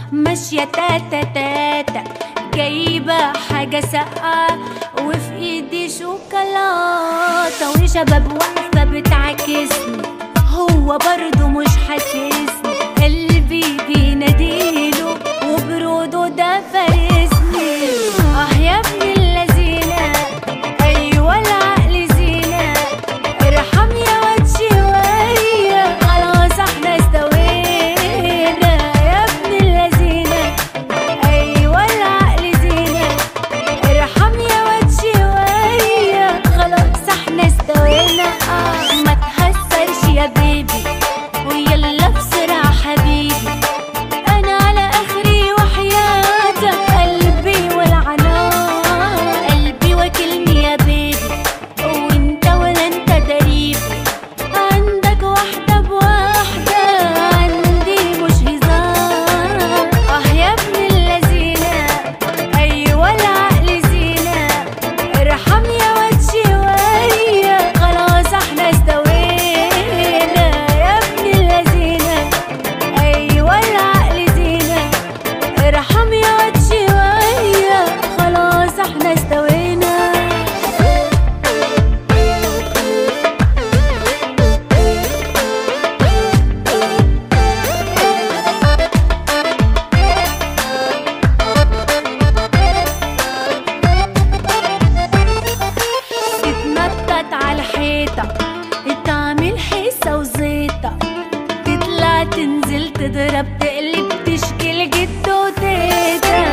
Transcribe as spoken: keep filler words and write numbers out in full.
ماشية تاتا تاتا، جايبة حاجة ساقعة وفي ايدي شوكولاتة، وشباب واقفة بتعاكسني، هو برضو مش حاسسني، قلبي بيناديله وبروده ده فارسني. اه يا ابن اللذينة، ايوه العقل زينة، ارحم يا واد شوية، خلاص احنا استوينا. يا ابن اللذينة، ايوه العقل زينة، ارحم يا واد شوية، خلاص احنا استوينا. اه ما تهزرش يا بيبي، ويلا بسرعة حبيبي، انا على اخري وحياتك قلبي والعنان، قلبي واكلني يا بيبي، وانت ولا انت دريبي، عندك واحدة بواحدة، عندي مش هزار. اه يا ابن اللذينة، ايوه العقل زينة، ارحم يا واد شوية، خلاص احنا استوينا. يا ابن اللذينة، ايوه العقل زينة، ارحم يا واد شوية، خلاص احنا استوينا. تتنطط على الحيطة، تعمل حيسة وزيطة، تطلع تنزل تضرب تقلب تشكيل جد وتيتا.